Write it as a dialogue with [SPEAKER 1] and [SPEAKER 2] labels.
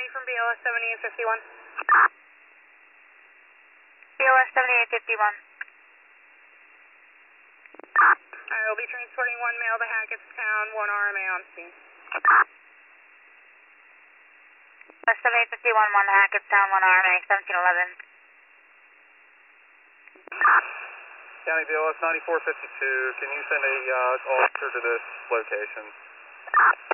[SPEAKER 1] from BLS 7851.
[SPEAKER 2] BLS 7851.
[SPEAKER 1] Alright, we'll be transporting one male to Hackettstown, one RMA on scene.
[SPEAKER 2] 7851, one to Hackettstown, one RMA, 1711.
[SPEAKER 3] County BLS 9452, can you send a officer to this location?